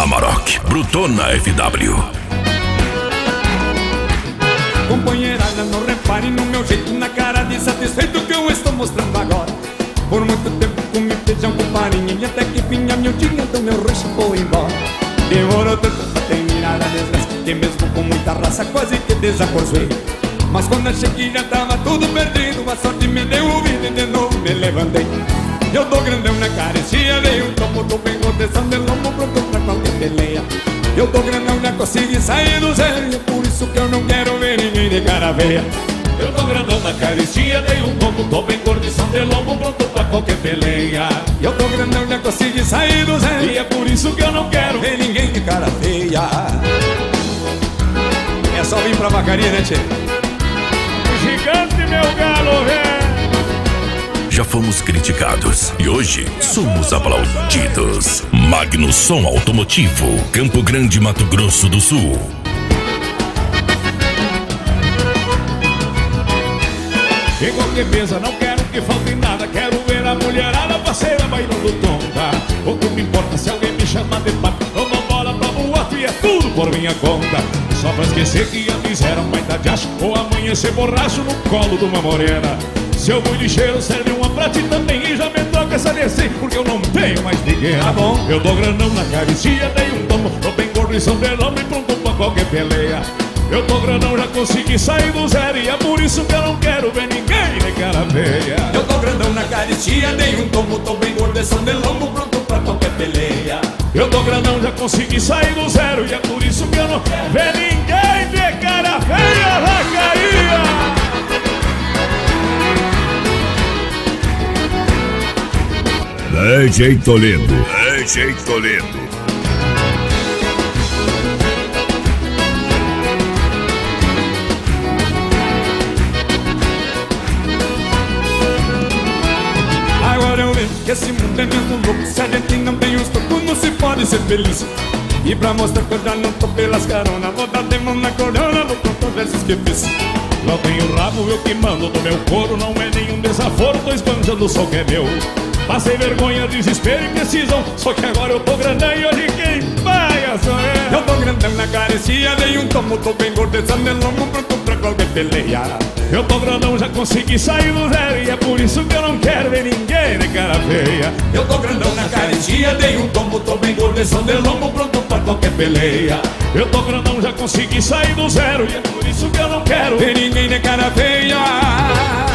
Amarok, Brutona FW. Companheirada, não repare no meu jeito, na cara de satisfeito que eu estou mostrando agora. Por muito tempo comi feijão com farinha e até que fim a miudinha do meu rancho foi embora. Demorou tanto pra terminar a desgraça que mesmo com muita raça quase que desacorçoei. Mas quando eu cheguei já tava tudo perdido, a sorte me deu ouvido e de novo me levantei. Eu tô grandão na carecia, dei um tomo, tô bem proteção de lombo, pronto pra qualquer peleia. Eu tô grandão, já consegui sair do zero, e é por isso que eu não quero ver ninguém de cara feia. Eu tô grandão na caristia, dei um tombo, tô bem gordição de lombo, pronto pra qualquer peleia. Eu tô grandão, já consegui sair do zero, e é por isso que eu não quero ver ninguém de cara feia. É só vir pra vacaria, né, tchê? Gigante, meu galo, velho. Já fomos criticados e hoje somos aplaudidos. Magno Som Automotivo, Campo Grande, Mato Grosso do Sul. Em qualquer mesa não quero que falte nada, quero ver a mulherada parceira bailando tonta. O que me importa se alguém me chama de pato, eu dou bola pra boate e é tudo por minha conta. Só pra esquecer que a miséria é um baita de acho, ou amanhecer borracho no colo de uma morena. Se eu vou ligeiro, serve uma pra ti também, e já me troca essa DC, porque eu não tenho mais ninguém. Tá bom. Eu dou grandão na caristia, dei um tomo, tô bem gordo e são de lombo e pronto pra qualquer peleia. Eu tô grandão, já consegui sair do zero, e é por isso que eu não quero ver ninguém de cara feia. Eu tô grandão na caristia, dei um tomo, tô bem gordo, são de lombo, pronto pra qualquer peleia. Eu tô grandão, já consegui sair do zero, e é por isso que eu não quero ver ninguém de cara feia, vacaria. DJ Toledo, DJ Toledo. Agora eu vejo que esse mundo é muito louco. Se a gente não tem os tocos, não se pode ser feliz. E pra mostrar que eu já não tô pelas caronas, vou dar de mão na corona, vou contar os versos que fiz. Não tenho rabo, eu que mando do meu couro, não é nenhum desaforo, tô esbanjando o sol que é meu. Passei vergonha, desespero e precisão, só que agora eu tô grandão e hoje quem paga sou eu. Eu tô grandão na carecia, dei um tomo, tô bem gordezão de lombo, pronto pra qualquer peleia. Eu tô grandão, já consegui sair do zero, e é por isso que eu não quero ver ninguém de cara feia. Eu tô grandão na carecia, dei um tomo, tô bem gordezão de lombo, pronto pra qualquer peleia. Eu tô grandão, já consegui sair do zero, e é por isso que eu não quero ver ninguém de cara feia.